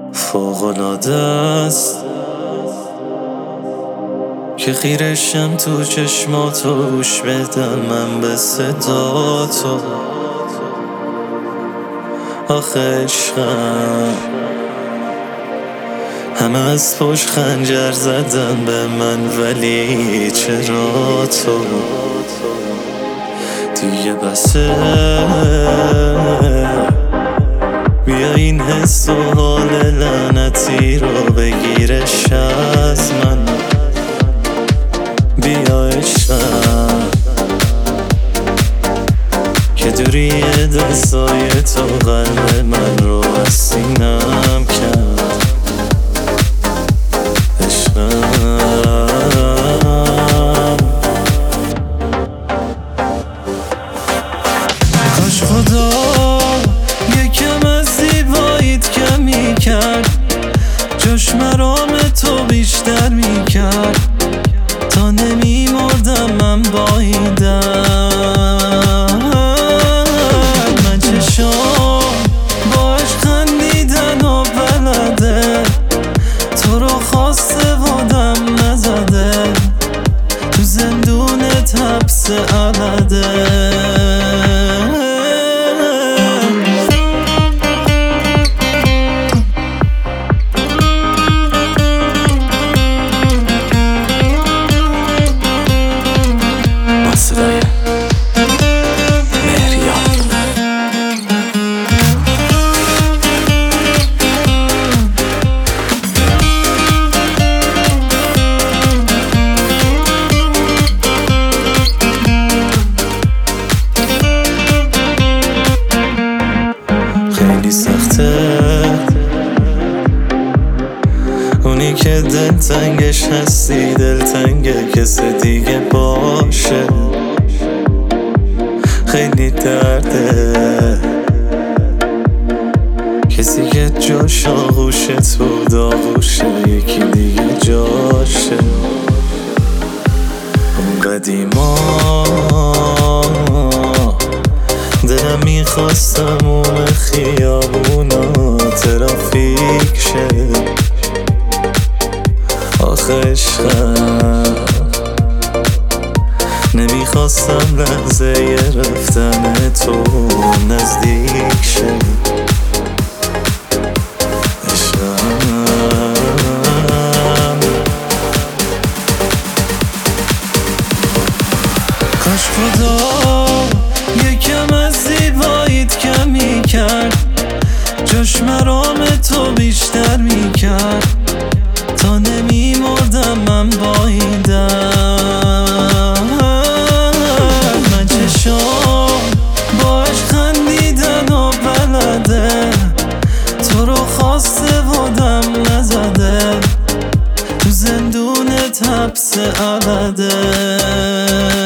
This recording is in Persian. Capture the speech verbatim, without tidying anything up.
فوق‌العاده است که خیرشم تو چشماتو، گوش بدم من به صداتو. آخه عشقم همه از پشت خنجر زدن به من، ولی چرا تو دیگه بسه؟ بیا این حس و حال لعنتی رو بگیرش از من. بیا عشقم که دوری دستای تو قلب من رو از سینم کرد. عشقم کاش خدا یکم از زیباییت کم میکرد، جاش مرام تو بیشتر میکرد. تا نمیمردم من باییدم، من چشام باش خندیدن و بلده، تو رو خواسته بودم نزده، تو زندونت حبس ابده. خیلی سخته اونی که دلتنگش هستی دلتنگ کس دیگه باشه. خیلی درده کسی که جاش آغوشت بود آغوشه یکی دیگه جاشه. اون قدیما دلم میخواستم اون خیابونا ترافیک شه. آخه عشقم نمیخواستم لحظه رفتن تو نزدیک شه. عشقم کاش خدا یکم از زیباییت کم میکرد، جاش مرام تو بیشتر میکرد. تا نمیمردم من باییدم، من چشام باش خندیدن و بلده، تو رو خواسته بودم نزده، تو زندونت حبس ابده.